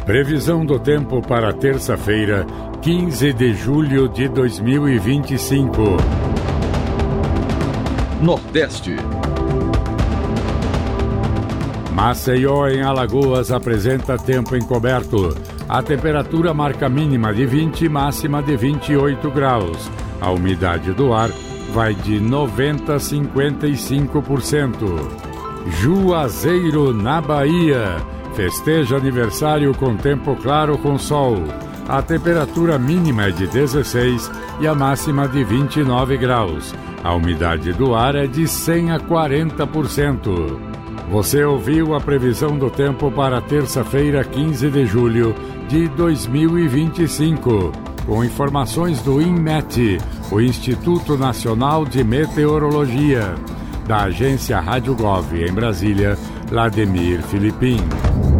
Previsão do tempo para terça-feira, 15 de julho de 2025. Nordeste. Maceió, em Alagoas, apresenta tempo encoberto. A temperatura marca mínima de 20 e máxima de 28 graus. A umidade do ar vai de 90% a 55%. Juazeiro, na Bahia. Festeja aniversário com tempo claro com sol. A temperatura mínima é de 16 e a máxima de 29 graus. A umidade do ar é de 100% a 40%. Você ouviu a previsão do tempo para terça-feira, 15 de julho de 2025. Com informações do INMET, o Instituto Nacional de Meteorologia. Da agência Rádio Gov, em Brasília, Vladimir Filipim.